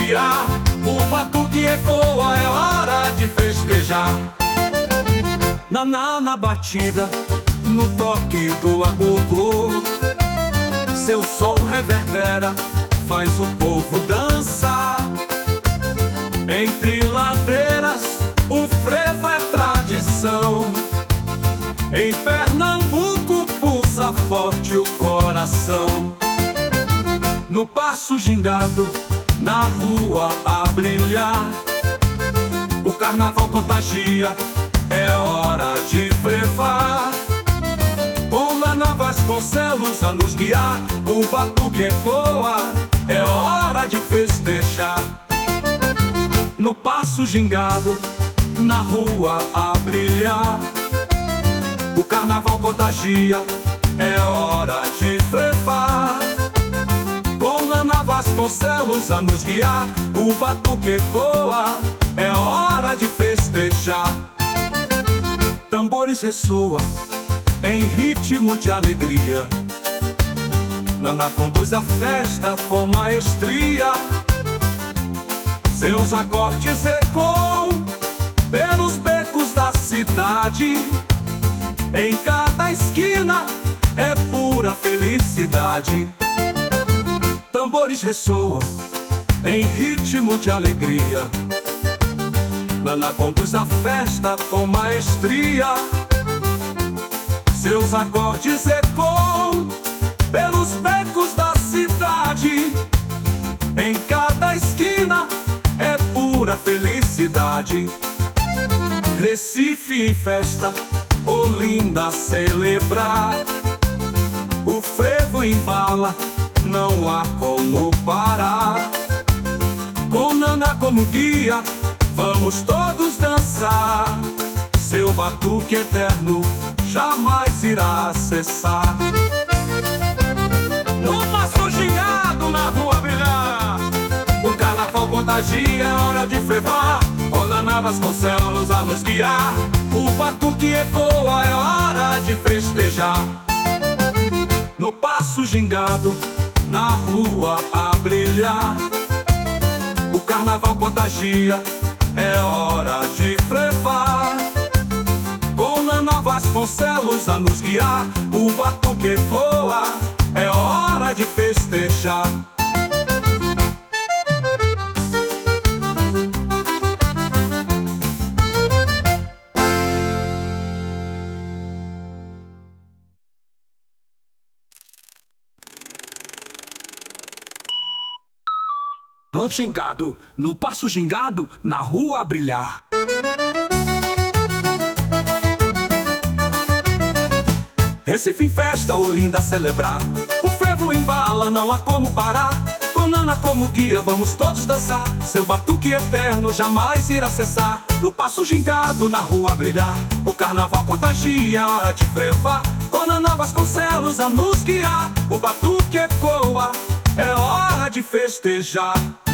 guiar. O batuque ecoa, é hora de festejar. Na batida, no toque do agogô, seu som reverbera, faz o povo dançar. Entre ladeiras, o frevo é tradição. Em Pernambuco pulsa forte o coração. No passo gingado, na rua a brilhar, o carnaval contagia, é hora de frevar. Com Lana Vasconcelos a nos guiar, o batuque ecoa, é hora de festejar. No passo gingado, na rua a brilhar, o carnaval contagia, é hora de frevar. Com Lana Vasconcelos a nos guiar, o batuque ecoa, é hora de festejar. Tambores ressoam em ritmo de alegria, Lana conduz a festa com maestria. Seus acordes ecoam pelos becos da cidade. Em cada esquina é pura felicidade. Tambores ressoam em ritmo de alegria, Lana conduz a festa com maestria. Seus acordes ecoam pelos becos da cidade. Em cada esquina é pura felicidade. Recife em festa, Olinda a celebrar, o frevo embala, não há como parar. Com Nana como guia, vamos todos dançar. Seu batuque eterno jamais irá cessar. No passo gingado, na rua brilhar, o carnaval contagia, é hora de frevar. Com Lana Vasconcelos a nos guiar, o batuque ecoa, é hora de festejar. No passo gingado, na rua a brilhar, o carnaval contagia, é hora de frevar. Com Lana Vasconcelos a nos guiar, o batuque ecoa, é hora de festejar. No gingado, no passo gingado, na rua a brilhar. Recife em festa, Olinda a celebrar, o frevo embala, não há como parar. Com Nana como guia, vamos todos dançar. Seu batuque eterno jamais irá cessar. No passo gingado, na rua a brilhar, o carnaval contagia, é hora de frevar. Com Lana Vasconcelos a nos guiar, o batuque ecoa, é hora de festejar.